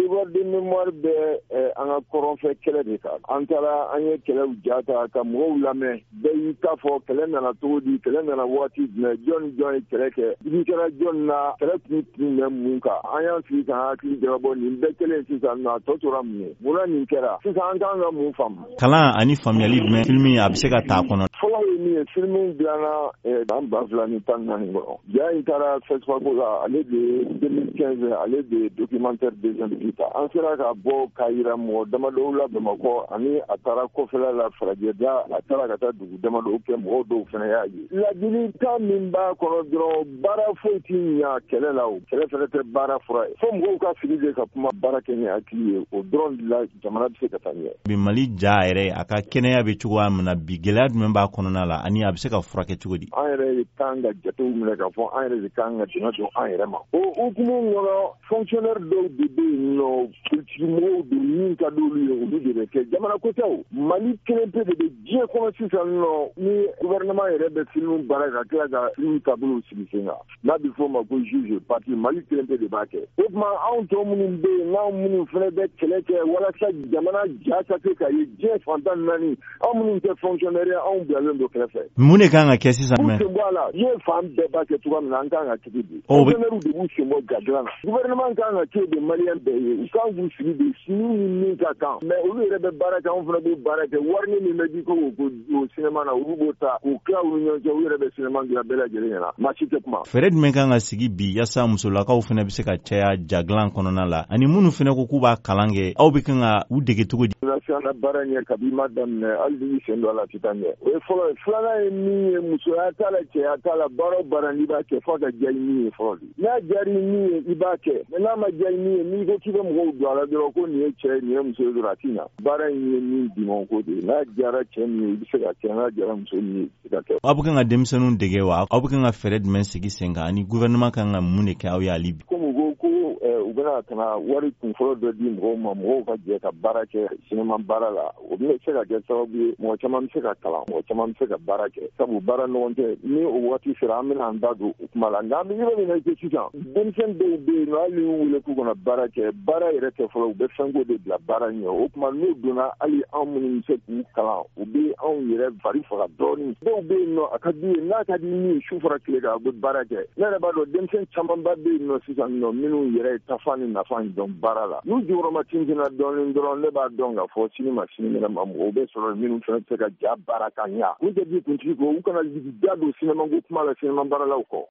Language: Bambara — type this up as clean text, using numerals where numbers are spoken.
devoir de mémoire bɛ an ka kɔrɔnfɛ kɛlɛ de kan. An taara an ye kɛlɛw jata ka mɔgɔw lamɛn. Bɛɛ y'i ta fɔ kɛlɛ nana cogo di, kɛlɛ nana waati jumɛn, jɔn ni jɔn ye kɛlɛ kɛ. Digi kɛra jɔn na, kɛlɛ tun bɛ mun kan. An y'an sigi k'an hakili jagabɔ nin bɛɛ kelen sisan nɔ a tɔ tora mun ye. Munna nin kɛra? Sisan an kan ka mun faamu. Kalan ani faamuyali jumɛn filimi a bɛ se ka taa kɔnɔ? Fɔlɔ ye min ye, filimi dilanna an 2014 kɔnɔ. Ja in taara FESPACO la, ale de ye 2015 ale de ye documentaire deuxième ta. An sera ka bɔ k'a yira mɔgɔ damadɔw la Bamakɔ ani a taara kɔfɛla la Farajɛda, a taara ka taa dugu damadɔw kɛ mɔgɔw dɔw fana y'a ye. Ladilikan min b'a kɔnɔ dɔrɔn baara foyi t'i ɲɛ kɛlɛ la o. Kɛlɛ fɛnɛ tɛ baara fura ye. Fo mɔgɔw ka fili de ka kuma baara kɛ ni hakili ye. O dɔrɔn de la jamana bɛ se ka taa ɲɛ. Bi Mali ja yɛrɛ a ka kɛnɛya bɛ cogoya min na bi gɛlɛya jumɛn b'a kɔnɔna la ani a bɛ se ka furakɛ cogo di? An yɛrɛ de kan ka jatew minɛ k'a fɔ an yɛrɛ de kan ka dɛmɛ don an yɛrɛ ma. O hukumu kɔnɔ fonctionnaire dɔw de bɛ yen nɔ politigimɔgɔw don min ka d'olu ye olu de bɛ kɛ. Jamana ko tɛ o. Mali kelen pe de bɛ diɲɛ kɔnɔ sisan nɔ ni gouvernement yɛrɛ bɛ film baara ka tila ka film taabolo sigi sen kan. N'a bɛ fɔ o ma ko juge parti Mali kelen pe de b'a kɛ. O tuma anw tɔ minnu bɛ yen n'anw minnu fana bɛ kɛlɛ kɛ walasa jamana ja ka se ka ye diɲɛ fantan naani anw minnu tɛ fonctionnaire anw bilalen don kɛrɛfɛ. Mun de kan ka kɛ sisan mɛ? Sen bɔ a la diɲɛ fan bɛɛ b'a kɛ cogoya min na an kan ka tigi di. Fonctionnaire de b'u sen bɔ gadilan na. Gouvernement kan ka kɛ de maliyɛn bɛɛ ye. U kan k'u sigi de sini ni min ka kan. Mais olu yɛrɛ bɛ baara kɛ anw fana bɛ baara kɛ. Wari min bɛ di ko o cinéma na olu b'o ta k'u tila u ni ɲɔgɔn cɛ u yɛrɛ bɛ cinéma dilan bɛɛ lajɛlen ɲɛna. Maa si tɛ kuma. Fɛɛrɛ jumɛn kan ka sigi bi yaasa musolakaw fana bɛ se ka caya jadilan kɔnɔna la ani minnu fana ko k'u b'a kalan kɛ aw bɛ kan ka u dege cogo di? Nation na baara ɲɛ kabi ma daminɛ hali n'i sen don a la tɛ taa ɲɛ. O ye fɔlɔ ye. Filanan ye min ye musoya t'a la cɛya t'a la baara o baara n'i b'a kɛ fo ka diya i min ye fɔlɔ de. N'a diyara i min ye i b'a kɛ. Mais n'a ma diya i min ye n'i ko k'i bɛ mɔgɔw don a la dɔrɔn ko nin ye cɛ ye nin ye muso ye dɔrɔn a t'i ɲa. Baara in ye min dimanko de ye. N'a diyara cɛ min ye i bɛ se ka kɛ n'a diyara muso min ye i bɛ se ka kɛ. Aw bɛ kan ka denmisɛnninw dege wa? Aw bɛ kan ka fɛɛrɛ jumɛn sigi sen kan ani gouvernement kan ka mun de kɛ aw ye hali bi? Komi u ko u bɛna ka na wari kunfɔlɔ dɔ di mɔgɔw ma mɔgɔw ka jɛ ka baara kɛ cinéma baara la o bɛ se ka kɛ sababu ye mɔgɔ caman bɛ se ka kalan mɔgɔ caman bɛ se ka baara kɛ sabu baara ɲɔgɔn tɛ ni o waati sera an bɛna an da don o kuma la nka an bɛ yɔrɔ min na i ko sisan denmisɛnnin dɔw bɛ yen nɔ hali n'u wele k'u kana baara kɛ baara yɛrɛ tɛ fɔlɔ u bɛ fɛnko de bila baara ɲɛ o tuma n'u donna hali anw minnu bɛ se k'u kalan u bɛ anw yɛrɛ fari faga dɔɔnin dɔw bɛ yen nɔ a ka di ye n'a ka di min ye su fara tile kan a bɛ baara kɛ ne yɛrɛ b'a dɔn denmisɛnnin camanba bɛ yen nɔ sisan nɔ minnu yɛrɛ ye tafa ni nafa dɔn baara la n'u jɔyɔrɔma tintina dɔɔnin dɔrɔn ne b'a dɔn k'a fɔ sini ma sini minɛ ma mɔgɔw bɛ sɔrɔ minnu fana bɛ se ka ja baara ka ɲa u tɛ di kuntigi kɔ u kana da don cinéma ko kuma la cinéma baaralaw kɔ